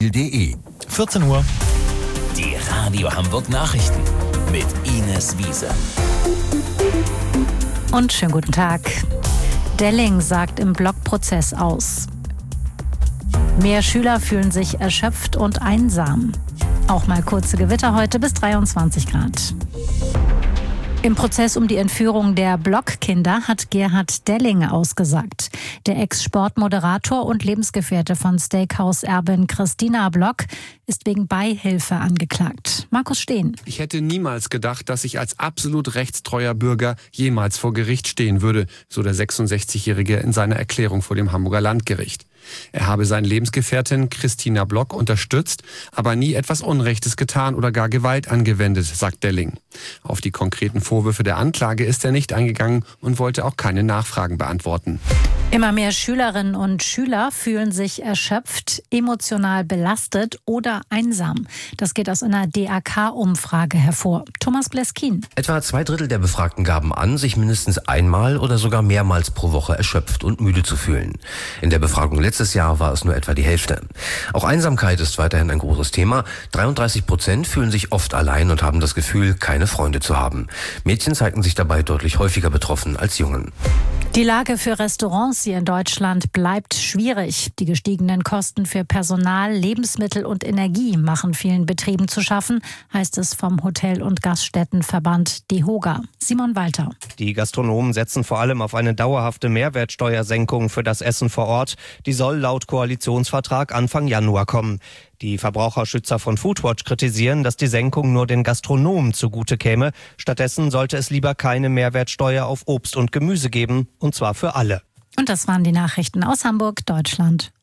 Spiegel.de. 14 Uhr. Die Radio Hamburg Nachrichten mit Ines Wiese. Und schönen guten Tag. Delling sagt im Blockprozess aus. Mehr Schüler fühlen sich erschöpft und einsam. Auch mal kurze Gewitter heute bis 23 Grad. Im Prozess um die Entführung der Blockkinder hat Gerhard Delling ausgesagt. Der Ex-Sportmoderator und Lebensgefährte von Steakhouse-Erbin Christina Block ist wegen Beihilfe angeklagt. Markus Steen. Ich hätte niemals gedacht, dass ich als absolut rechtstreuer Bürger jemals vor Gericht stehen würde, so der 66-Jährige in seiner Erklärung vor dem Hamburger Landgericht. Er habe seine Lebensgefährtin Christina Block unterstützt, aber nie etwas Unrechtes getan oder gar Gewalt angewendet, sagt Delling. Auf die konkreten Vorwürfe der Anklage ist er nicht eingegangen und wollte auch keine Nachfragen beantworten. Immer mehr Schülerinnen und Schüler fühlen sich erschöpft, emotional belastet oder einsam. Das geht aus einer DAK-Umfrage hervor. Thomas Bleskin. Etwa 2/3 der Befragten gaben an, sich mindestens einmal oder sogar mehrmals pro Woche erschöpft und müde zu fühlen. In der Befragung letztes Jahr war es nur etwa die Hälfte. Auch Einsamkeit ist weiterhin ein großes Thema. 33% fühlen sich oft allein und haben das Gefühl, keine Freunde zu haben. Mädchen zeigten sich dabei deutlich häufiger betroffen als Jungen. Die Lage für Restaurants hier in Deutschland bleibt schwierig. Die gestiegenen Kosten für Personal, Lebensmittel und Energie machen vielen Betrieben zu schaffen, heißt es vom Hotel- und Gaststättenverband DEHOGA. Simon Walter. Die Gastronomen setzen vor allem auf eine dauerhafte Mehrwertsteuersenkung für das Essen vor Ort. Die soll laut Koalitionsvertrag Anfang Januar kommen. Die Verbraucherschützer von Foodwatch kritisieren, dass die Senkung nur den Gastronomen zugute käme. Stattdessen sollte es lieber keine Mehrwertsteuer auf Obst und Gemüse geben, und zwar für alle. Und das waren die Nachrichten aus Hamburg, Deutschland